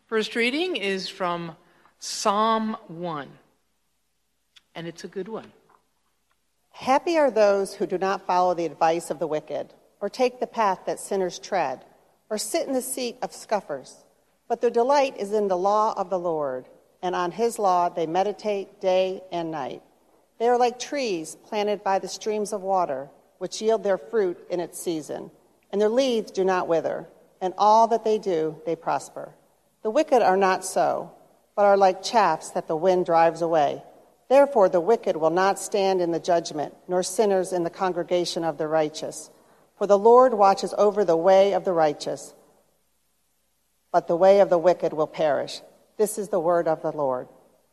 First reading is from Psalm 1, and it's a good one. Happy are those who do not follow the advice of the wicked, or take the path that sinners tread, or sit in the seat of scoffers. But their delight is in the law of the Lord, and on his law they meditate day and night. They are like trees planted by the streams of water, which yield their fruit in its season, and their leaves do not wither, and all that they do, they prosper. The wicked are not so, but are like chaff that the wind drives away. Therefore the wicked will not stand in the judgment, nor sinners in the congregation of the righteous. For the Lord watches over the way of the righteous, but the way of the wicked will perish. This is the word of the Lord.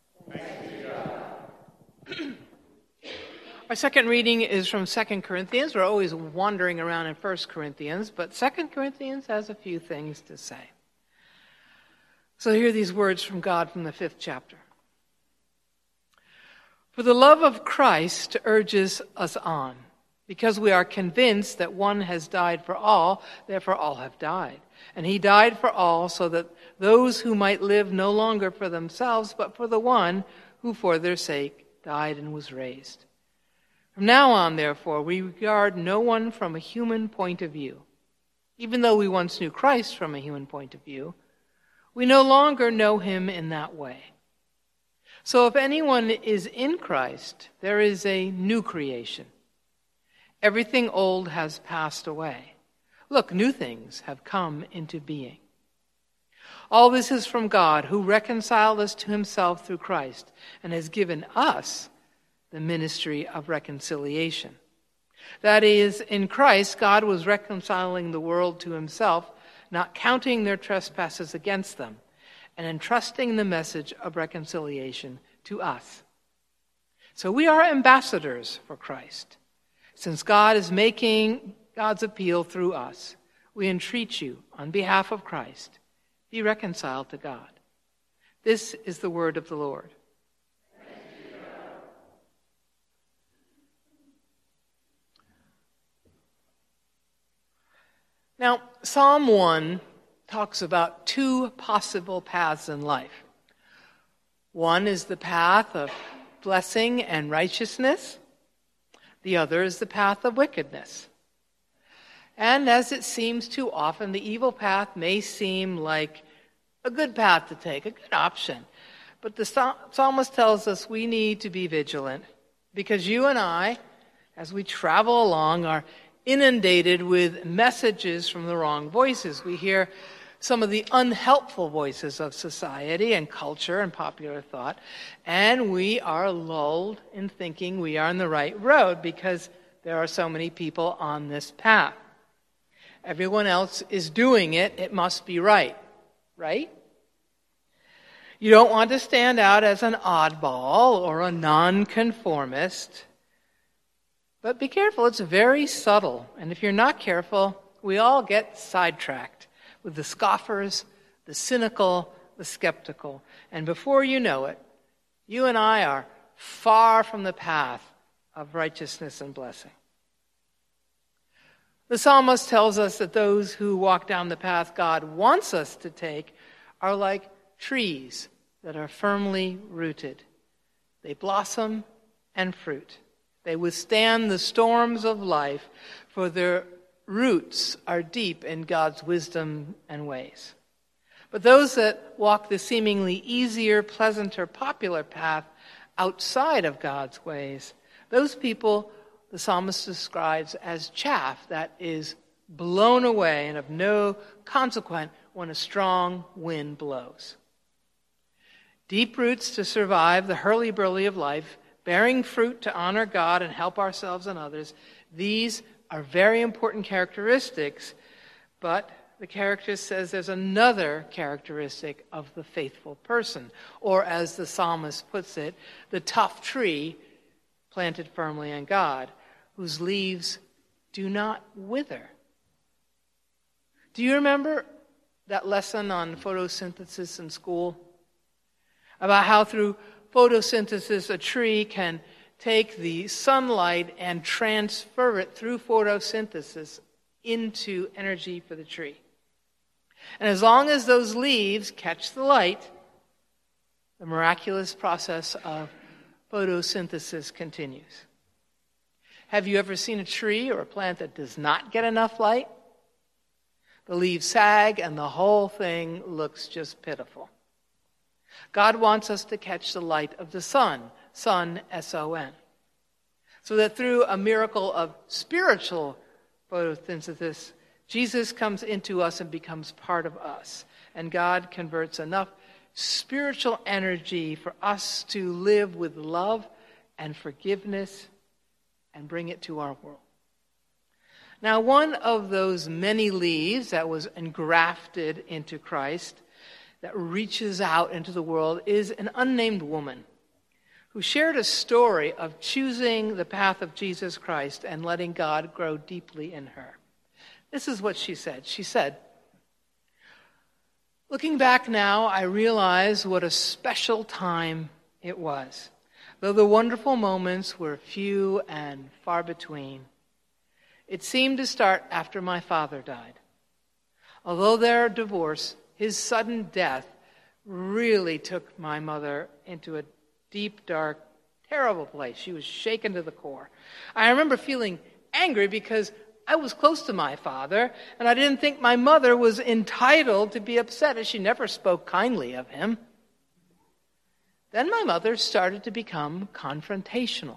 Our second reading is from 2 Corinthians. We're always wandering around in 1 Corinthians, but 2 Corinthians has a few things to say. So hear these words from God from the 5th chapter. For the love of Christ urges us on, because we are convinced that one has died for all, therefore all have died. And he died for all, so that those who might live no longer for themselves, but for the one who for their sake died and was raised. From now on, therefore, we regard no one from a human point of view. Even though we once knew Christ from a human point of view, we no longer know him in that way. So if anyone is in Christ, there is a new creation. Everything old has passed away. Look, new things have come into being. All this is from God, who reconciled us to himself through Christ and has given us the ministry of reconciliation. That is, in Christ, God was reconciling the world to himself, not counting their trespasses against them, and entrusting the message of reconciliation to us. So we are ambassadors for Christ. Since God is making God's appeal through us, we entreat you on behalf of Christ, be reconciled to God. This is the word of the Lord. Now, Psalm 1 talks about two possible paths in life. One is the path of blessing and righteousness. The other is the path of wickedness. And as it seems too often, the evil path may seem like a good path to take, a good option. But the psalmist tells us we need to be vigilant, because you and I, as we travel along, are inundated with messages from the wrong voices. We hear some of the unhelpful voices of society and culture and popular thought, and we are lulled in thinking we are on the right road because there are so many people on this path. Everyone else is doing it, it must be right, right? You don't want to stand out as an oddball or a nonconformist. But be careful, it's very subtle. And if you're not careful, we all get sidetracked with the scoffers, the cynical, the skeptical. And before you know it, you and I are far from the path of righteousness and blessing. The psalmist tells us that those who walk down the path God wants us to take are like trees that are firmly rooted. They blossom and fruit. They withstand the storms of life, for their roots are deep in God's wisdom and ways. But those that walk the seemingly easier, pleasanter, popular path outside of God's ways, those people the psalmist describes as chaff that is blown away and of no consequence when a strong wind blows. Deep roots to survive the hurly-burly of life, bearing fruit to honor God and help ourselves and others, these are very important characteristics, but the character says there's another characteristic of the faithful person, or as the psalmist puts it, the tough tree planted firmly in God, whose leaves do not wither. Do you remember that lesson on photosynthesis in school? About how through photosynthesis a tree can take the sunlight and transfer it through photosynthesis into energy for the tree. And as long as those leaves catch the light, the miraculous process of photosynthesis continues. Have you ever seen a tree or a plant that does not get enough light? The leaves sag and the whole thing looks just pitiful. God wants us to catch the light of the sun, S-O-N, so that through a miracle of spiritual photosynthesis, Jesus comes into us and becomes part of us. And God converts enough spiritual energy for us to live with love and forgiveness and bring it to our world. Now, one of those many leaves that was engrafted into Christ, that reaches out into the world, is an unnamed woman who shared a story of choosing the path of Jesus Christ and letting God grow deeply in her. This is what she said. She said, "Looking back now, I realize what a special time it was. Though the wonderful moments were few and far between, it seemed to start after my father died. Although their divorce, his sudden death, really took my mother into a deep, dark, terrible place. She was shaken to the core. I remember feeling angry because I was close to my father, and I didn't think my mother was entitled to be upset, as she never spoke kindly of him. Then my mother started to become confrontational.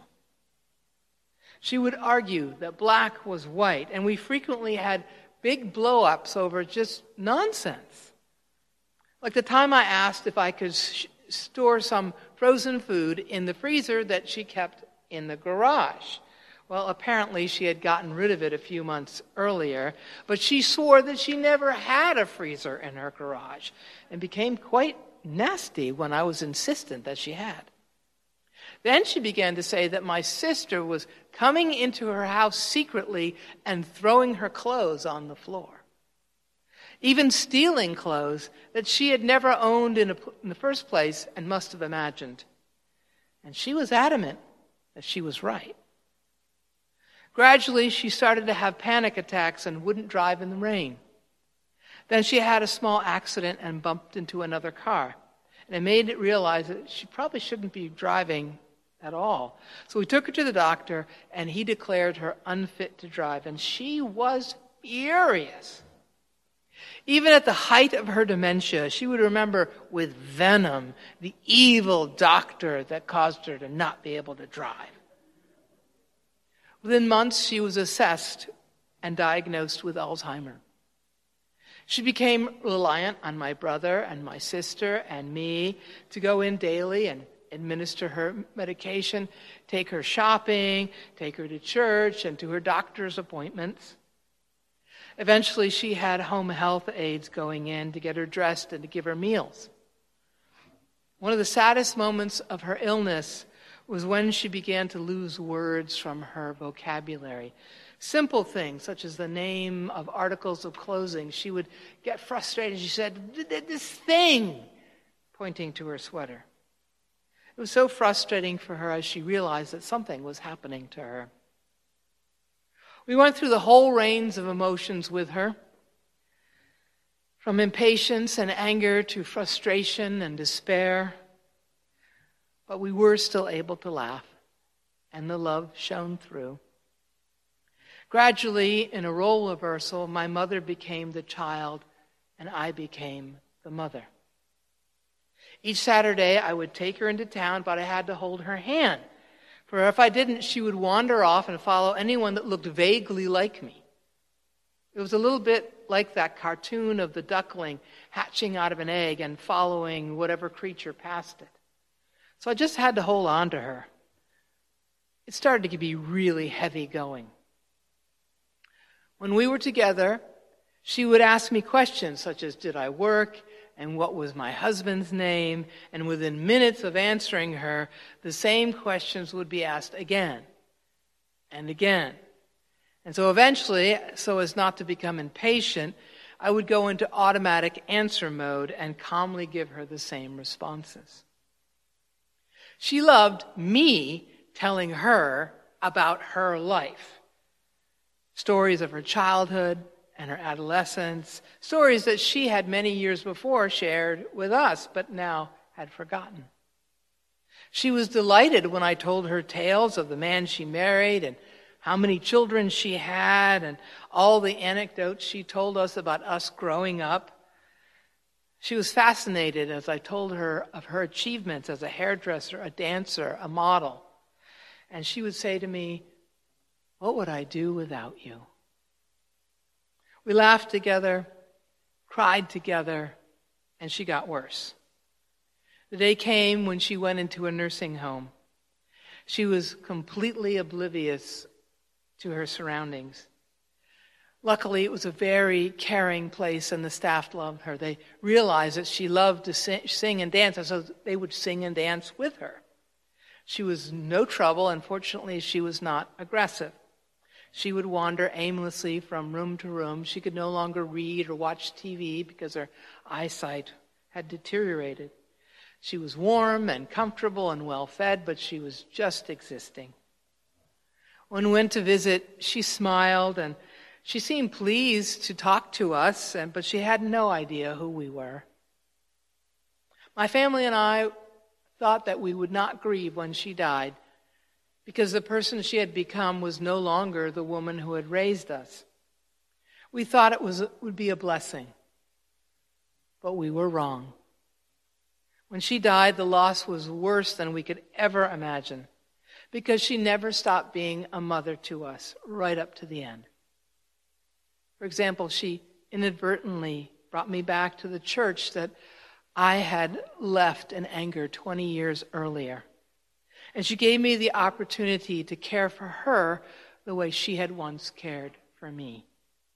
She would argue that black was white, and we frequently had big blow-ups over just nonsense. Like the time I asked if I could store some frozen food in the freezer that she kept in the garage. Well, apparently she had gotten rid of it a few months earlier, but she swore that she never had a freezer in her garage and became quite nasty when I was insistent that she had. Then she began to say that my sister was coming into her house secretly and throwing her clothes on the floor, even stealing clothes that she had never owned in the first place and must have imagined. And she was adamant that she was right. Gradually, she started to have panic attacks and wouldn't drive in the rain. Then she had a small accident and bumped into another car. And it made it realize that she probably shouldn't be driving at all. So we took her to the doctor, and he declared her unfit to drive. And she was furious. Even at the height of her dementia, she would remember with venom the evil doctor that caused her to not be able to drive. Within months, she was assessed and diagnosed with Alzheimer's. She became reliant on my brother and my sister and me to go in daily and administer her medication, take her shopping, take her to church and to her doctor's appointments. Eventually, she had home health aides going in to get her dressed and to give her meals. One of the saddest moments of her illness was when she began to lose words from her vocabulary. Simple things, such as the name of articles of clothing. She would get frustrated. She said, "This thing," pointing to her sweater. It was so frustrating for her as she realized that something was happening to her. We went through the whole range of emotions with her, from impatience and anger to frustration and despair. But we were still able to laugh, and the love shone through. Gradually, in a role reversal, my mother became the child, and I became the mother. Each Saturday, I would take her into town, but I had to hold her hand. For if I didn't, she would wander off and follow anyone that looked vaguely like me. It was a little bit like that cartoon of the duckling hatching out of an egg and following whatever creature passed it. So I just had to hold on to her. It started to be really heavy going. When we were together, she would ask me questions such as, did I work? And what was my husband's name? And within minutes of answering her, the same questions would be asked again and again. And so eventually, so as not to become impatient, I would go into automatic answer mode and calmly give her the same responses. She loved me telling her about her life. Stories of her childhood and her adolescence, stories that she had many years before shared with us, but now had forgotten. She was delighted when I told her tales of the man she married and how many children she had and all the anecdotes she told us about us growing up. She was fascinated as I told her of her achievements as a hairdresser, a dancer, a model. And she would say to me, "What would I do without you?" We laughed together, cried together, and she got worse. The day came when she went into a nursing home. She was completely oblivious to her surroundings. Luckily, it was a very caring place, and the staff loved her. They realized that she loved to sing and dance, and so they would sing and dance with her. She was no trouble, and fortunately, she was not aggressive. She would wander aimlessly from room to room. She could no longer read or watch TV because her eyesight had deteriorated. She was warm and comfortable and well-fed, but she was just existing. When we went to visit, she smiled, and she seemed pleased to talk to us, but she had no idea who we were. My family and I thought that we would not grieve when she died because the person she had become was no longer the woman who had raised us. We thought it would be a blessing, but we were wrong. When she died, the loss was worse than we could ever imagine because she never stopped being a mother to us right up to the end. For example, she inadvertently brought me back to the church that I had left in anger 20 years earlier. And she gave me the opportunity to care for her the way she had once cared for me.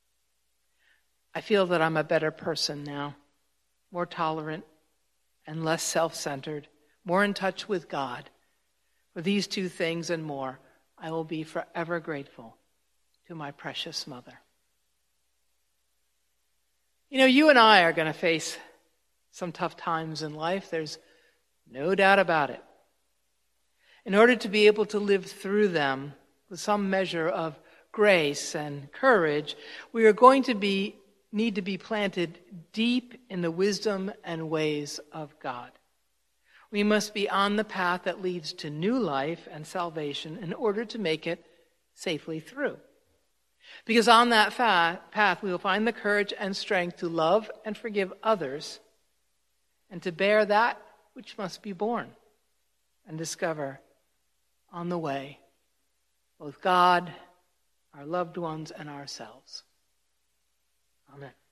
I feel that I'm a better person now, more tolerant and less self-centered, more in touch with God. For these two things and more, I will be forever grateful to my precious mother. You know, you and I are going to face some tough times in life. There's no doubt about it. In order to be able to live through them with some measure of grace and courage, we are going to need to be planted deep in the wisdom and ways of God. We must be on the path that leads to new life and salvation in order to make it safely through. Because on that path, we will find the courage and strength to love and forgive others and to bear that which must be borne and discover on the way both God, our loved ones, and ourselves. Amen.